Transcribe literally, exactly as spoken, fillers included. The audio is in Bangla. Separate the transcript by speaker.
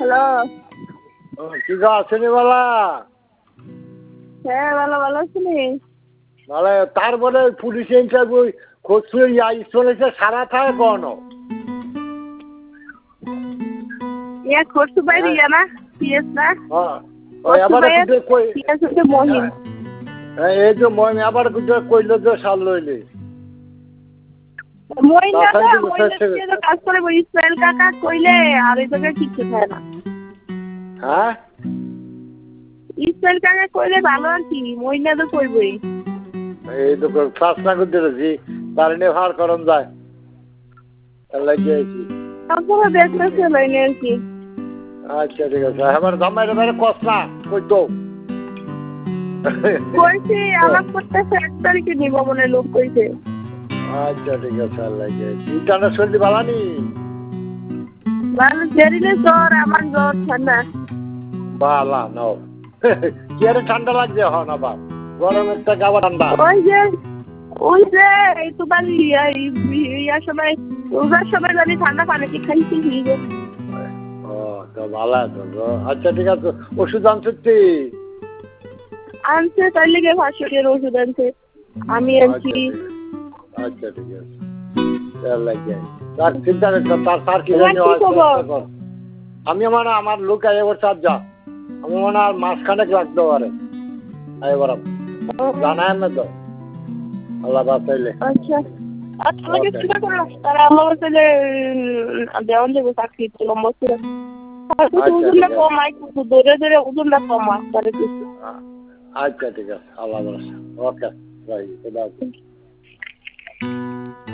Speaker 1: হ্যালো।
Speaker 2: কি গো আসেনি বলা?
Speaker 1: হ্যাঁ ভালো ভালো আছিনি?
Speaker 2: মানে তারপরে পুলিশ ইন্টারভিউ খোঁজ ইয়া চলেছে সারা থাকে কোন?
Speaker 1: ইয়া খোরসু বাইরে ইয়া না পিএস না?
Speaker 2: হ্যাঁ ওই আবার কুদে কই
Speaker 1: পিএস হচ্ছে মহিন।
Speaker 2: হ্যাঁ এই যে মহিন আবার কুদে কইলো যে সাল লইলে।
Speaker 1: মহিন না মহিন যে কাজ করে ওই ইসমাইল কাকা কইলে আর এই জায়গায় কিছু থাকে না।
Speaker 2: হ্যাঁ
Speaker 1: ইসমাইল কাকা কইলে ভালো আর কি মহিন তো কইবই।
Speaker 2: এই তো ক্লাস না করতে দিছি তার নিয়ে ভার করন যায়। আল্লাহ কি আইছি।
Speaker 1: তারপরে দেখতেছে লাইনে আর কি।
Speaker 2: আচ্ছা ঠিক আছে আমার জামাইরে বাইরে কস না কই তো
Speaker 1: কইছি আমার করতেছে এক তারিখে নিব মনে লোক কইছে।
Speaker 2: আচ্ছা ঠিক আছে আল্লাহ কি আইছি ইন্টারনেট চলতে ভালানি
Speaker 1: ভালো জেরিলে জ্বর আমার জ্বর ঠান্ডা
Speaker 2: বালা নাও কি আরে ঠান্ডা লাগছে এখন আবার গরমের থেকে আবার ঠান্ডা
Speaker 1: ওই যে ওই যে এই তো বালি ইয়ার সময় রোজার সময় জানি ঠান্ডা পানি কি খাইছি ভিজে
Speaker 2: ও তো ভালো তো আচ্ছা ঠিক আছে ওষুধ আনছি
Speaker 1: আনছে তার লেগে ভাষণের ওষুধ আনছে আমি আনছি
Speaker 2: আচ্ছা ঠিক আছে তার লাগে তার চিন্তা করতে তার স্যার কি জানি আমি মানে আমার লোক এবার চার যা আমি মনে আর মাঝখানে লাগতে পারে এবার জানাই না তো আল্লাহ বাঁচাইলে
Speaker 1: আচ্ছা আচ্ছা লাগে চিন্তা করো তারা আমার কাছে দেওয়ান দেবো চাকরি লম্বা ছিল ওজনটা কম আই ধরে ধরে ওজনটা কম আসতে
Speaker 2: আচ্ছা ঠিক আছে আল্লাহ ওকে বাই